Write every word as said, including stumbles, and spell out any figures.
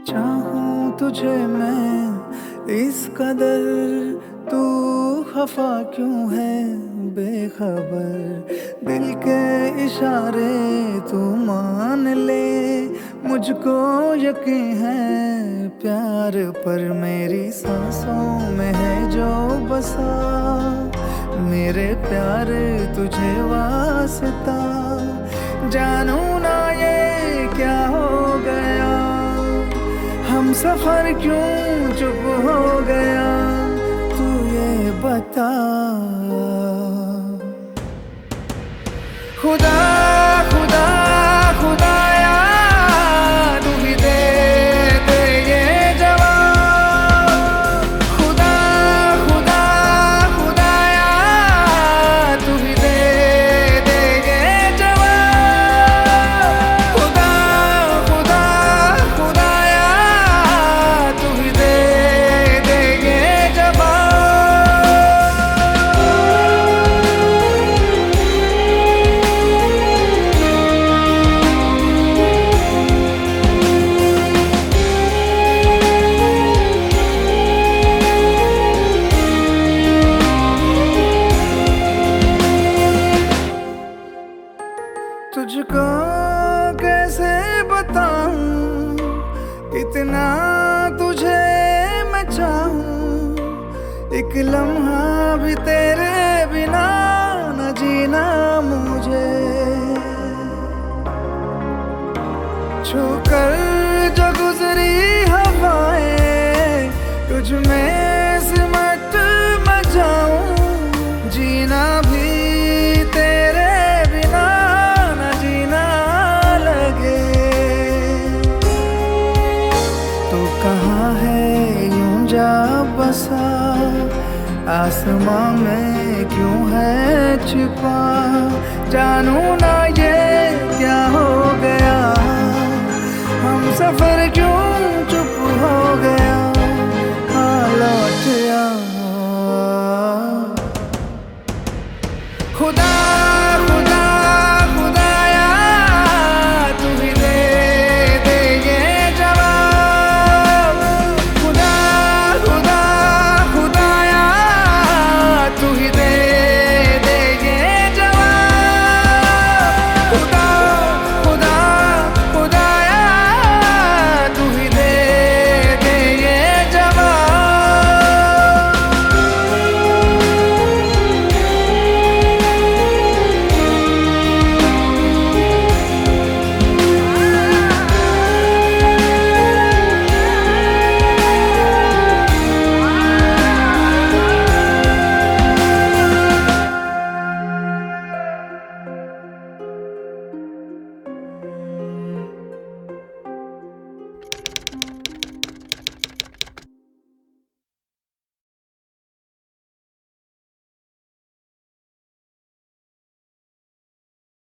चाहूं तुझे मैं इस कदर, तू खफा क्यों है बेखबर। दिल के इशारे तू मान ले, मुझको यकीन है प्यार पर। मेरी सांसों में है जो बसा मेरे प्यार तुझे वास्ता। जानू ना ये क्या हो गया, हम सफर क्यों चुप हो गया, तू ये बता। खुदा खुदा खुदाया, तू ही दे दे ये जवाब। खुदा खुदा खुदाया, तू ही दे दे ये जवाब। खुदा खुदा खुदाया, तू ही दे दे ये तुझको कैसे बताऊं, कितना तुझे मैं चाहूं। एक लम्हा भी तेरे बिना न जीना मुझे। छूकर जो गुजरी हवाएं, तुझ में सिमट मैं जाऊं। जीना भी तेरे बिना न जीना लगे। तो कहाँ है यूं जा बसा, आसमां में क्यों है छिपा। जानू ना ये क्या हो गया, हम सफर क्यों चुप हो गया। हाँ लौट आ खुदा।